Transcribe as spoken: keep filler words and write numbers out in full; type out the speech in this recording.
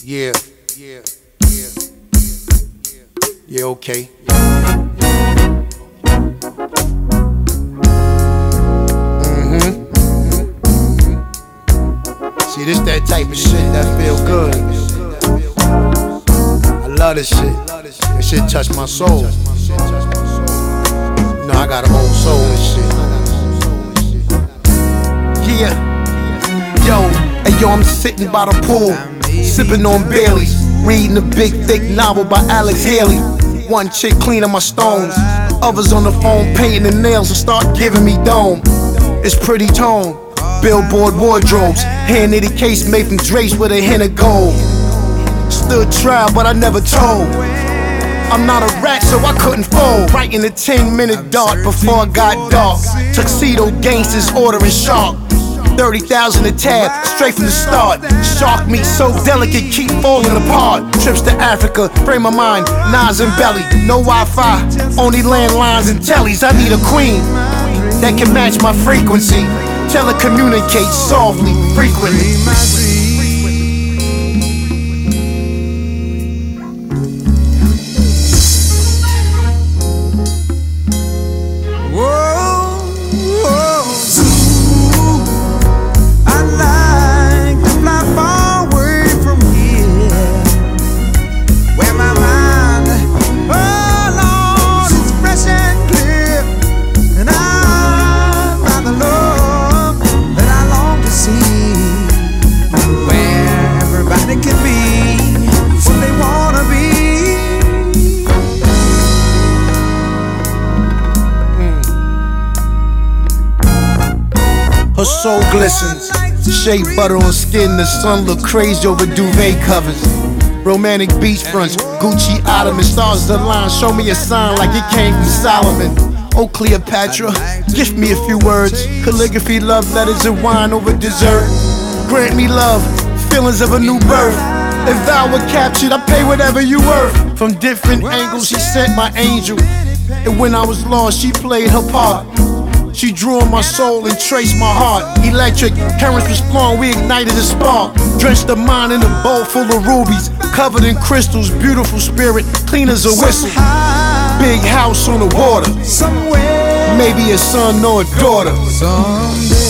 Yeah, yeah, yeah, yeah, okay. Mm-hmm. See, this that type of shit that feel good. I love this shit. This shit touch my soul. You know, I got an old soul and shit. Yeah. Yo, hey yo, I'm sitting by the pool, sipping on Baileys, reading a big thick novel by Alex Haley. One chick cleaning my stones, others on the phone painting the nails and start giving me dome. It's pretty tone, billboard wardrobes, hand knitted case made from drapes with a hint of gold. Stood trial but I never told. I'm not a rat so I couldn't fold. Right in the ten minute dark before I got dark. Tuxedo gangsters ordering shark. thirty thousand a tab, straight from the start. Shark meat so delicate, keep falling apart. Trips to Africa, frame of mind, Nas and Belly. No Wi-Fi, only landlines and tellies. I need a queen that can match my frequency. Telecommunicate softly, frequently. Her soul glistens, shea butter on skin. The sun look crazy over duvet covers. Romantic beachfronts, Gucci Ottoman. Stars align, show me a sign like it came from Solomon. Oh Cleopatra, gift me a few words. Calligraphy, love letters and wine over dessert. Grant me love, feelings of a new birth. If thou were captured, I pay whatever you worth. From different angles she sent my angel, and when I was lost she played her part. She drew on my soul and traced my heart. Electric currents was flowing, we ignited a spark. Drenched the mind in a bowl full of rubies, covered in crystals, beautiful spirit, clean as a whistle. Big house on the water, maybe a son or a daughter.